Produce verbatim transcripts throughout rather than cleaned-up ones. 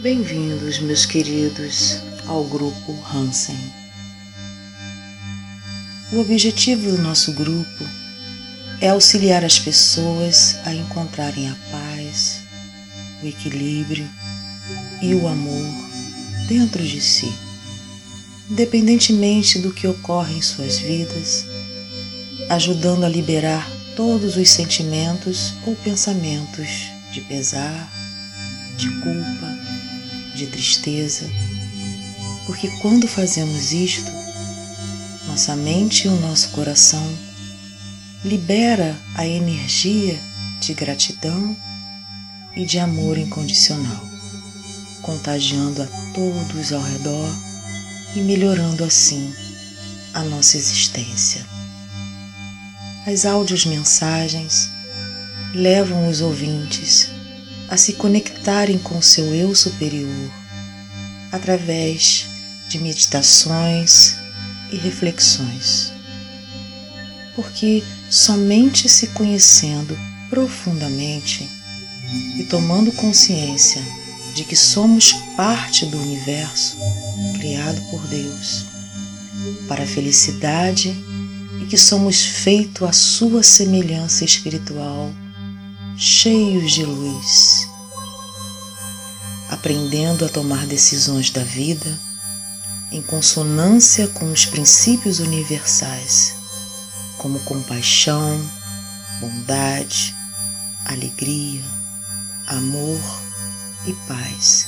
Bem-vindos, meus queridos, ao grupo Hansen. O objetivo do nosso grupo é auxiliar as pessoas a encontrarem a paz, o equilíbrio e o amor dentro de si, independentemente do que ocorre em suas vidas, ajudando a liberar todos os sentimentos ou pensamentos de pesar, de culpa, de tristeza, porque quando fazemos isto, nossa mente e o nosso coração libera a energia de gratidão e de amor incondicional, contagiando a todos ao redor e melhorando assim a nossa existência. As áudios-mensagens levam os ouvintes a se conectarem com o seu eu superior através de meditações e reflexões, porque somente se conhecendo profundamente e tomando consciência de que somos parte do universo criado por Deus para a felicidade e que somos feitos à sua semelhança espiritual, cheios de luz, aprendendo a tomar decisões da vida em consonância com os princípios universais, como compaixão, bondade, alegria, amor e paz.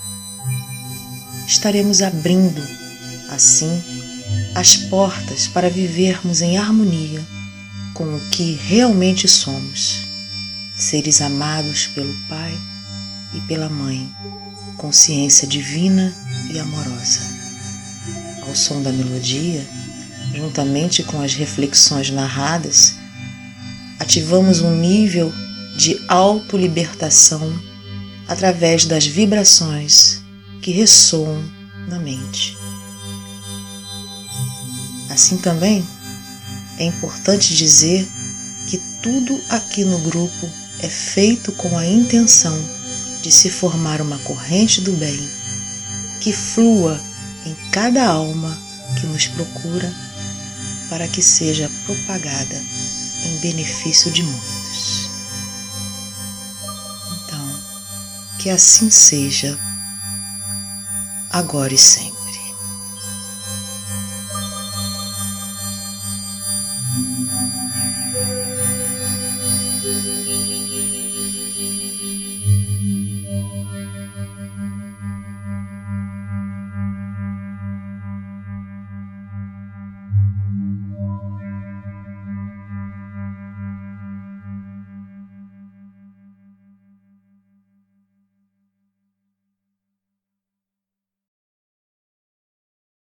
Estaremos abrindo, assim, as portas para vivermos em harmonia com o que realmente somos, seres amados pelo Pai e pela Mãe, consciência divina e amorosa. Ao som da melodia, juntamente com as reflexões narradas, ativamos um nível de autolibertação através das vibrações que ressoam na mente. Assim também, é importante dizer que tudo aqui no grupo é feito com a intenção de se formar uma corrente do bem que flua em cada alma que nos procura para que seja propagada em benefício de muitos. Então, que assim seja, agora e sempre.